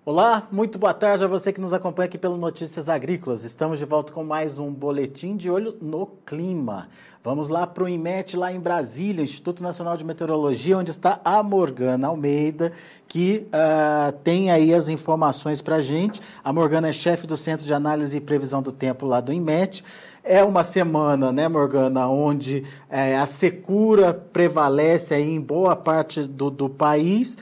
Olá, muito boa tarde a você que nos acompanha aqui pelo Notícias Agrícolas. Estamos de volta com mais um boletim de olho no clima. Vamos lá para o INMET, lá em Brasília, Instituto Nacional de Meteorologia, onde está a Morgana Almeida, que tem aí as informações para a gente. A Morgana é chefe do Centro de Análise e Previsão do Tempo lá do INMET. É uma semana, né, Morgana, onde a secura prevalece aí em boa parte do país,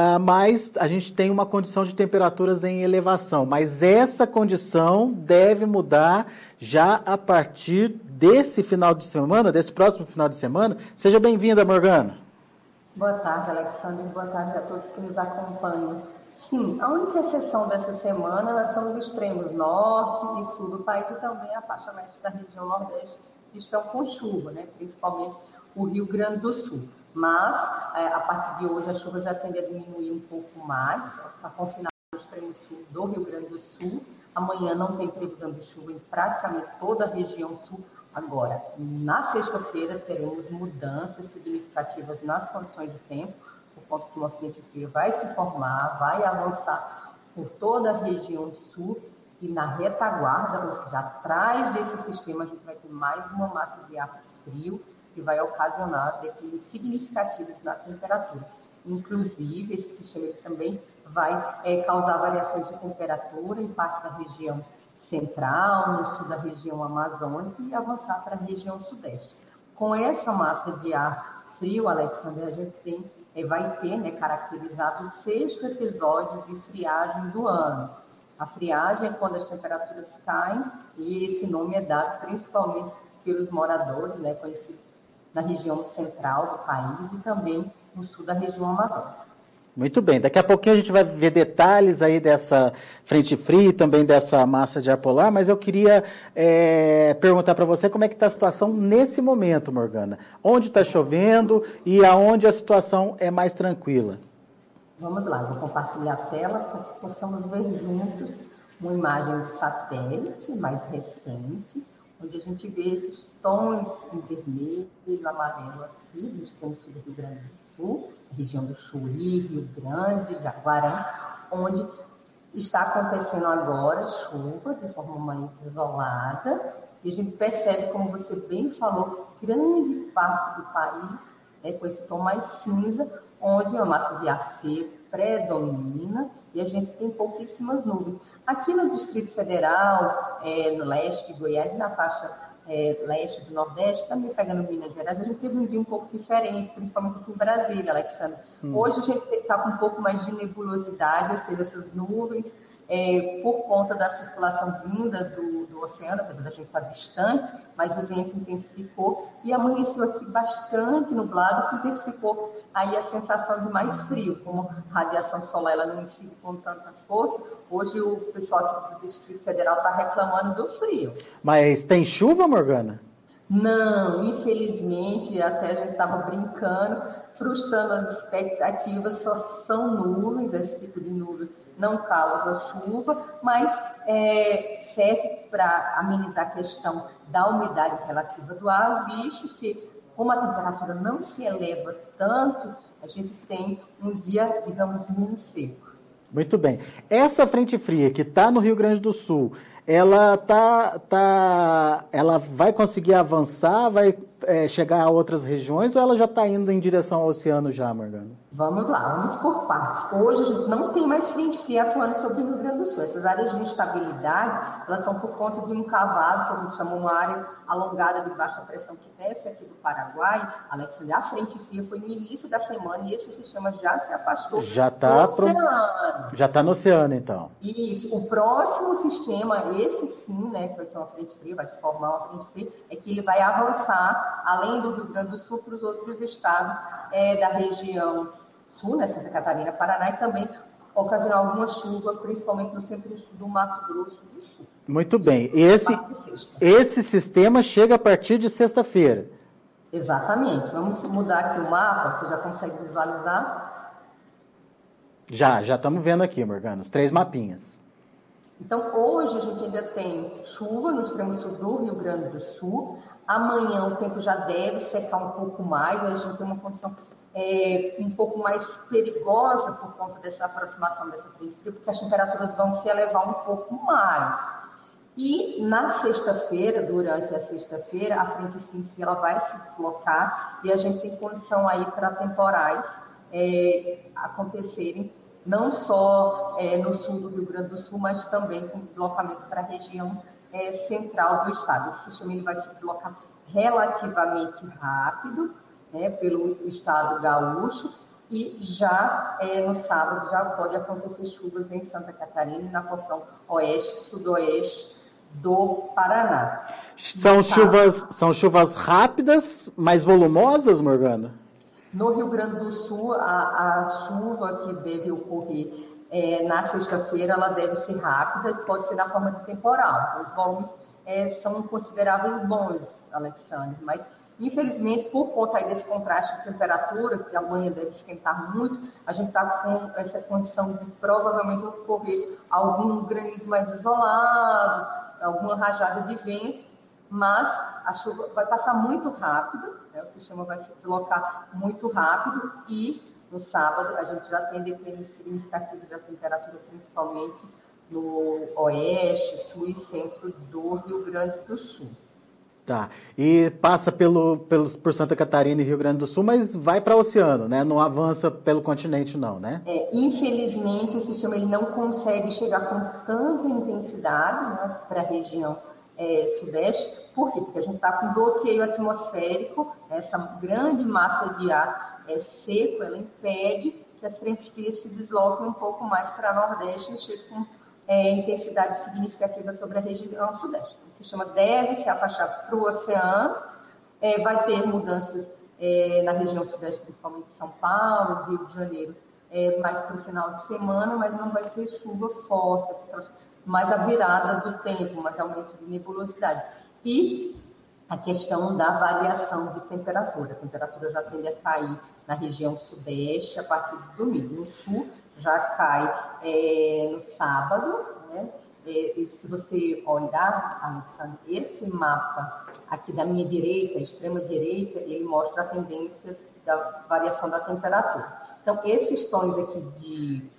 mas a gente tem uma condição de temperaturas em elevação. Mas essa condição deve mudar já a partir desse final de semana, desse próximo final de semana. Seja bem-vinda, Morgana. Boa tarde, Alexandre. Boa tarde a todos que nos acompanham. Sim, a única exceção dessa semana são os extremos norte e sul do país e também a faixa leste da região nordeste, que estão com chuva, né? Principalmente o Rio Grande do Sul. Mas, a partir de hoje, a chuva já tende a diminuir um pouco mais, está confinado no extremo sul do Rio Grande do Sul. Amanhã não tem previsão de chuva em praticamente toda a região sul. Agora, na sexta-feira, teremos mudanças significativas nas condições do tempo, por conta que uma frente fria vai se formar, vai avançar por toda a região sul e na retaguarda, ou seja, atrás desse sistema, a gente vai ter mais uma massa de ar frio que vai ocasionar declínios significativos na temperatura. Inclusive, esse sistema também vai causar variações de temperatura em parte da região central, no sul da região amazônica e avançar para a região sudeste. Com essa massa de ar frio, Alexandre, a gente vai ter, né, caracterizado o sexto episódio de friagem do ano. A friagem é quando as temperaturas caem e esse nome é dado principalmente pelos moradores, né, conhecidos na região central do país e também no sul da região amazônica. Muito bem, daqui a pouquinho a gente vai ver detalhes aí dessa frente fria e também dessa massa de ar polar, mas eu queria perguntar para você como é que está a situação nesse momento, Morgana. Onde está chovendo e aonde a situação é mais tranquila? Vamos lá, eu vou compartilhar a tela para que possamos ver juntos uma imagem de satélite mais recente, onde a gente vê esses tons em vermelho e amarelo aqui, no extremo sul do Rio Grande do Sul, região do Chuí, Rio Grande, Jaguarão, onde está acontecendo agora chuva de forma mais isolada, e a gente percebe, como você bem falou, grande parte do país com esse tom mais cinza, onde a massa de ar seco predomina e a gente tem pouquíssimas nuvens. Aqui no Distrito Federal, no leste de Goiás e na faixa leste do Nordeste, também pegando Minas Gerais, a gente teve um dia um pouco diferente, principalmente aqui em Brasília, Alexandre. Hoje a gente está com um pouco mais de nebulosidade, ou seja, essas nuvens, por conta da circulação vinda do oceano, apesar da gente estar distante, mas o vento intensificou e amanheceu aqui bastante nublado, que intensificou aí a sensação de mais frio, como a radiação solar ela não incide com tanta força. Hoje o pessoal aqui do Distrito Federal está reclamando do frio. Mas tem chuva, Morgana? Não, infelizmente, até a gente estava brincando, frustrando as expectativas, só são nuvens, esse tipo de nuvem não causa chuva, mas serve para amenizar a questão da umidade relativa do ar, visto que, como a temperatura não se eleva tanto, a gente tem um dia, digamos, menos seco. Muito bem. Essa frente fria que está no Rio Grande do Sul, ela ela vai conseguir avançar, vai chegar a outras regiões ou ela já está indo em direção ao oceano já, Morgana? Vamos lá, vamos por partes. Hoje a gente não tem mais frente fria atuando sobre o Rio Grande do Sul. Essas áreas de instabilidade, elas são por conta de um cavado, que a gente chama uma área alongada de baixa pressão que desce aqui do Paraguai. Alexandre, a frente fria foi no início da semana e esse sistema já se afastou do oceano. Já está no oceano, então. Isso. O próximo sistema, esse sim, né, que vai ser uma frente fria, vai se formar uma frente fria, é que ele vai avançar, além do Rio Grande do Sul, para os outros estados da região sul, né, Santa Catarina, Paraná, e também ocasionar alguma chuva, principalmente no centro-sul do Mato Grosso do Sul. Muito bem. Esse sistema chega a partir de sexta-feira. Exatamente. Vamos mudar aqui o mapa, você já consegue visualizar? Já estamos vendo aqui, Morgana, os 3 mapinhas. Então, hoje a gente ainda tem chuva no extremo sul do Rio Grande do Sul. Amanhã o tempo já deve secar um pouco mais, a gente tem uma condição um pouco mais perigosa por conta dessa aproximação dessa frente fria, porque as temperaturas vão se elevar um pouco mais. E na sexta-feira, durante a sexta-feira, a frente fria em si ela vai se deslocar e a gente tem condição aí para temporais acontecerem, não só no sul do Rio Grande do Sul, mas também com deslocamento para a região central do estado. Esse sistema ele vai se deslocar relativamente rápido, pelo estado gaúcho, e já no sábado já pode acontecer chuvas em Santa Catarina e na porção oeste, sudoeste do Paraná. São chuvas rápidas, mas volumosas, Morgana? No Rio Grande do Sul, a chuva que deve ocorrer na sexta-feira, ela deve ser rápida e pode ser na forma de temporal. Então, os volumes são consideráveis bons, Alexandre, mas infelizmente, por conta aí desse contraste de temperatura, que amanhã deve esquentar muito, a gente está com essa condição de provavelmente ocorrer algum granizo mais isolado, alguma rajada de vento, mas a chuva vai passar muito rápido, o sistema vai se deslocar muito rápido e no sábado a gente já tem declínio significativo da temperatura, principalmente no oeste, sul e centro do Rio Grande do Sul. Tá, e passa por Santa Catarina e Rio Grande do Sul, mas vai para o oceano, né? Não avança pelo continente não, né? Infelizmente o sistema ele não consegue chegar com tanta intensidade, né, para a região sudeste. Por quê? Porque a gente está com bloqueio atmosférico, essa grande massa de ar seco, ela impede que as frentes frias se desloquem um pouco mais para nordeste e cheguem com intensidade significativa sobre a região sudeste. Então, o sistema deve se afastar para o oceano, vai ter mudanças na região sudeste, principalmente São Paulo, Rio de Janeiro, mais para o final de semana, mas não vai ser chuva forte, mais a virada do tempo, mais aumento de nebulosidade. E a questão da variação de temperatura. A temperatura já tende a cair na região sudeste a partir do domingo. No sul, já cai no sábado, né? E se você olhar, Alexandre, esse mapa aqui da minha direita, extrema direita, ele mostra a tendência da variação da temperatura. Então, esses tons aqui de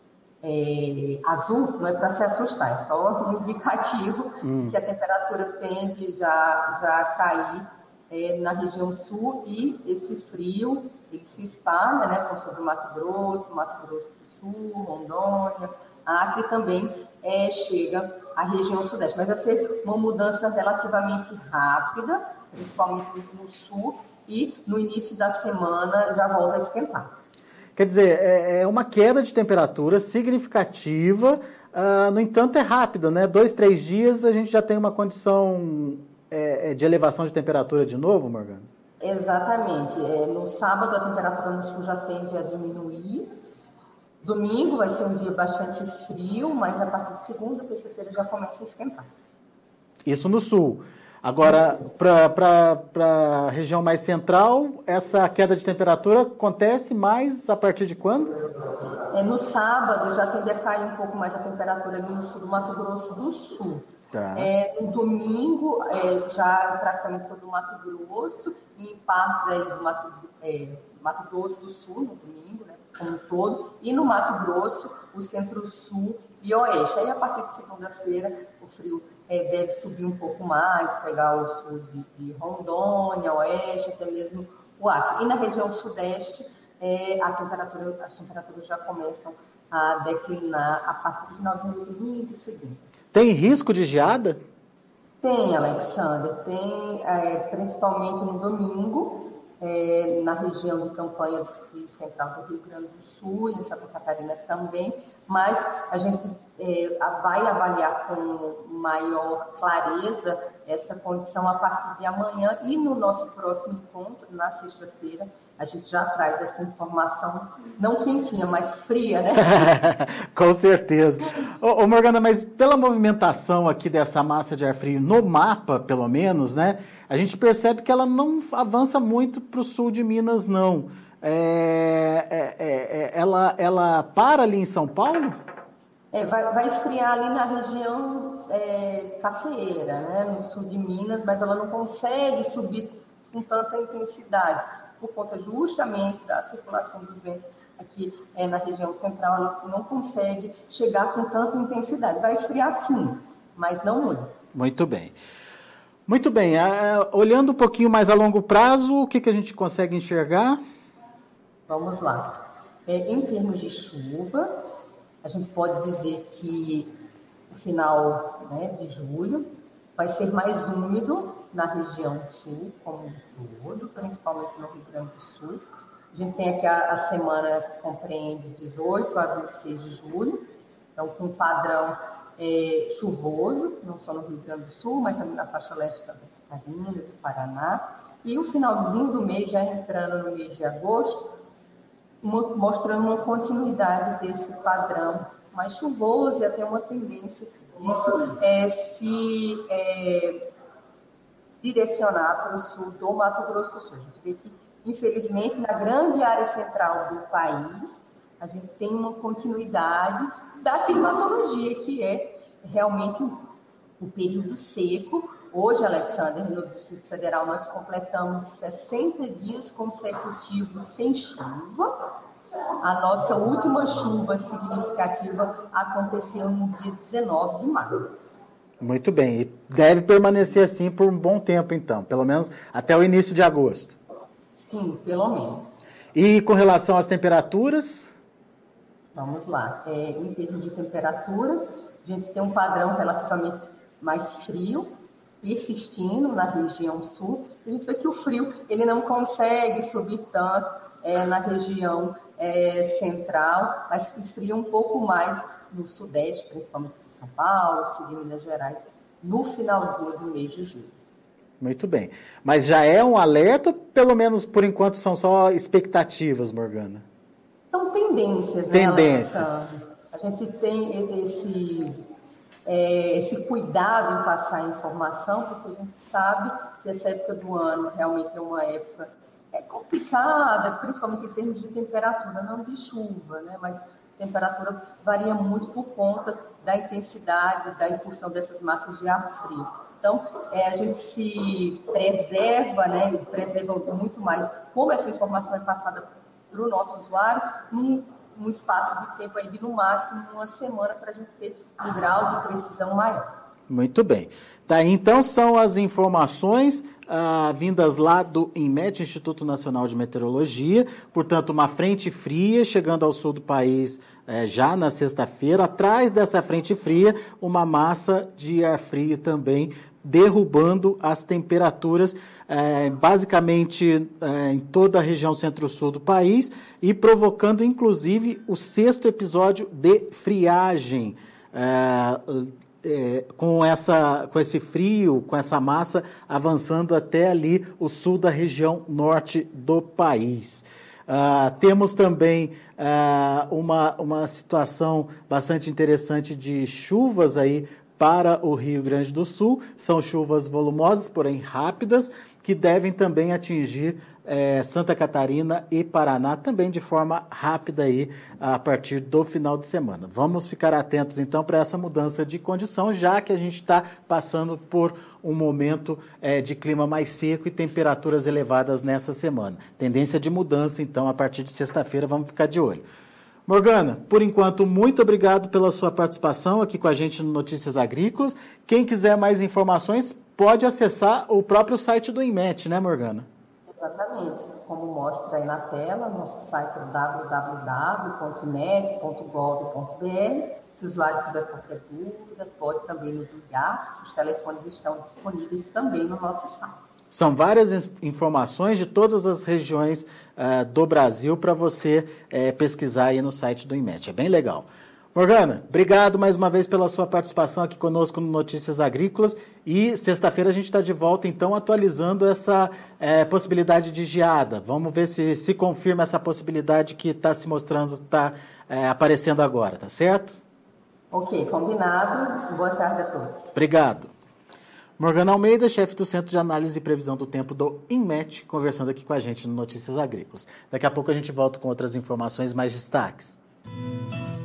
azul não é para se assustar, é só um indicativo que a temperatura tende já a cair na região sul e esse frio ele se espalha, né, sobre o Mato Grosso do Sul, Rondônia, Acre também chega à região sudeste. Mas vai ser uma mudança relativamente rápida, principalmente no sul, e no início da semana já volta a esquentar. Quer dizer, é uma queda de temperatura significativa, no entanto é rápida, né? 2, 3 dias a gente já tem uma condição de elevação de temperatura de novo, Morgana? Exatamente. No sábado a temperatura no sul já tende a diminuir. Domingo vai ser um dia bastante frio, mas a partir de segunda, terça-feira já começa a esquentar. Isso no sul. Agora, para a região mais central, essa queda de temperatura acontece mais a partir de quando? No sábado já tende a cair um pouco mais a temperatura ali no sul do Mato Grosso do Sul. Tá. No domingo, já praticamente todo o Mato Grosso, e em partes aí do Mato Grosso do Sul, no domingo, né, como um todo, e no Mato Grosso, o centro-sul e oeste. Aí, a partir de segunda-feira, o frio deve subir um pouco mais, pegar o sul de Rondônia, oeste, até mesmo o Acre. E na região sudeste, as temperaturas já começam a declinar a partir do finalzinho do domingo e segunda. Tem risco de geada? Tem, Alexandre, tem principalmente no domingo, na região de campanha central do Rio Grande do Sul e em Santa Catarina também, mas a gente vai avaliar com maior clareza essa condição a partir de amanhã e no nosso próximo encontro, na sexta-feira, a gente já traz essa informação, não quentinha, mas fria, né? Com certeza. Ô Morgana, mas pela movimentação aqui dessa massa de ar frio no mapa, pelo menos, né, a gente percebe que ela não avança muito para o sul de Minas, não. Ela para ali em São Paulo? Vai esfriar ali na região cafeeira, né, no sul de Minas, mas ela não consegue subir com tanta intensidade. por conta justamente da circulação dos ventos aqui na região central, ela não consegue chegar com tanta intensidade. Vai esfriar sim, mas não muito. Muito bem. Muito bem. Olhando um pouquinho mais a longo prazo, o que a gente consegue enxergar? Vamos lá. Em termos de chuva, a gente pode dizer que o final, né, de julho vai ser mais úmido na região sul, como um todo, principalmente no Rio Grande do Sul. A gente tem aqui a semana que compreende 18 a 26 de julho, então com um padrão chuvoso, não só no Rio Grande do Sul, mas também na faixa leste de Santa Catarina, do Paraná. E o finalzinho do mês, já entrando no mês de agosto, mostrando uma continuidade desse padrão mais chuvoso e até uma tendência disso se direcionar para o sul do Mato Grosso do Sul. A gente vê que, infelizmente, na grande área central do país, a gente tem uma continuidade da climatologia, que é realmente o período seco. Hoje, Alexandre, no Distrito Federal, nós completamos 60 dias consecutivos sem chuva. A nossa última chuva significativa aconteceu no dia 19 de maio. Muito bem. E deve permanecer assim por um bom tempo, então, pelo menos até o início de agosto. Sim, pelo menos. E com relação às temperaturas? Vamos lá. Em termos de temperatura, a gente tem um padrão relativamente mais frio, persistindo na região sul. A gente vê que o frio ele não consegue subir tanto na região central, mas esfria um pouco mais no sudeste, principalmente em São Paulo, sul de Minas Gerais, no finalzinho do mês de julho. Muito bem. Mas já é um alerta, pelo menos por enquanto são só expectativas, Morgana? São tendências, Tendências. Né, Alexandre? A gente tem esse cuidado em passar a informação, porque a gente sabe que essa época do ano realmente é uma época complicada, principalmente em termos de temperatura, não de chuva, né? Mas a temperatura varia muito por conta da intensidade, da incursão dessas massas de ar frio. Então, a gente se preserva, né? Preserva muito mais como essa informação é passada para o nosso usuário, num espaço de tempo aí de no máximo uma semana, para a gente ter um grau de precisão maior. Muito bem. Tá, então são as informações vindas lá do INMET, Instituto Nacional de Meteorologia. Portanto, uma frente fria chegando ao sul do país já na sexta-feira. Atrás dessa frente fria, uma massa de ar frio também derrubando as temperaturas basicamente em toda a região centro-sul do país e provocando, inclusive, o 6º episódio de friagem. Com esse frio, com essa massa avançando até ali o sul da região norte do país. Temos também uma situação bastante interessante de chuvas aí para o Rio Grande do Sul. São chuvas volumosas, porém rápidas, que devem também atingir Santa Catarina e Paraná também de forma rápida aí a partir do final de semana. Vamos ficar atentos então para essa mudança de condição, já que a gente está passando por um momento de clima mais seco e temperaturas elevadas nessa semana. Tendência de mudança então a partir de sexta-feira, vamos ficar de olho. Morgana, por enquanto, muito obrigado pela sua participação aqui com a gente no Notícias Agrícolas. Quem quiser mais informações pode acessar o próprio site do INMET, né, Morgana? Exatamente, como mostra aí na tela, nosso site é www.imet.gov.br. Se o usuário tiver qualquer dúvida, pode também nos ligar. Os telefones estão disponíveis também no nosso site. São várias informações de todas as regiões do Brasil para você pesquisar aí no site do INMET. É bem legal. Morgana, obrigado mais uma vez pela sua participação aqui conosco no Notícias Agrícolas. E sexta-feira a gente está de volta, então, atualizando essa possibilidade de geada. Vamos ver se confirma essa possibilidade que está se mostrando, está aparecendo agora, tá certo? Ok, combinado. Boa tarde a todos. Obrigado. Morgana Almeida, chefe do Centro de Análise e Previsão do Tempo do INMET, conversando aqui com a gente no Notícias Agrícolas. Daqui a pouco a gente volta com outras informações, mais destaques.